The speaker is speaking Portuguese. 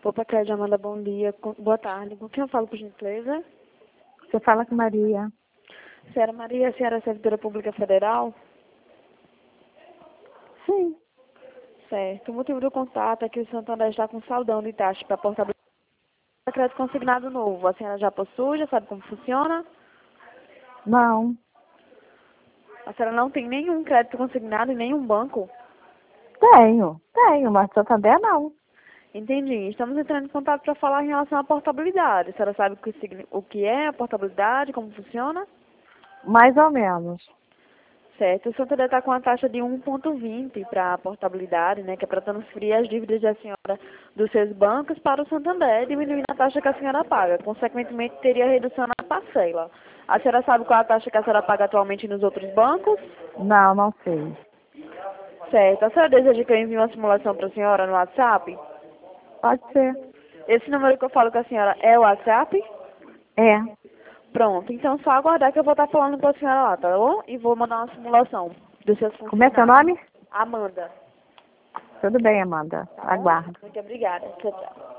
Opa, Crédito Amanda, bom dia. Boa tarde. Com quem eu falo, por gentileza? Você fala com Maria. Senhora Maria, a senhora é servidora pública federal? Sim. Certo. O motivo do contato é que o Santander está com saldão de taxa para portabilidade de crédito consignado novo. A senhora já possui, já sabe como funciona? Não. A senhora não tem nenhum crédito consignado em nenhum banco? Tenho, mas Santander não. Entendi. Estamos entrando em contato para falar em relação à portabilidade. A senhora sabe o que é a portabilidade, como funciona? Mais ou menos. Certo. O Santander está com a taxa de 1,20 para a portabilidade, né, que é para transferir as dívidas da senhora dos seus bancos para o Santander, diminuindo a taxa que a senhora paga. Consequentemente, teria redução na parcela. A senhora sabe qual é a taxa que a senhora paga atualmente nos outros bancos? Não, não sei. Certo. A senhora deseja que eu envie uma simulação para a senhora no WhatsApp? Pode ser. Esse número que eu falo com a senhora é o WhatsApp? É. Pronto. Então, só aguardar que eu vou estar falando com a senhora lá, tá bom? E vou mandar uma simulação dos seus Como é seu funcionários. nome? Amanda. Tudo bem, Amanda. Tá bom? Aguardo. Muito obrigada. Tchau, tchau.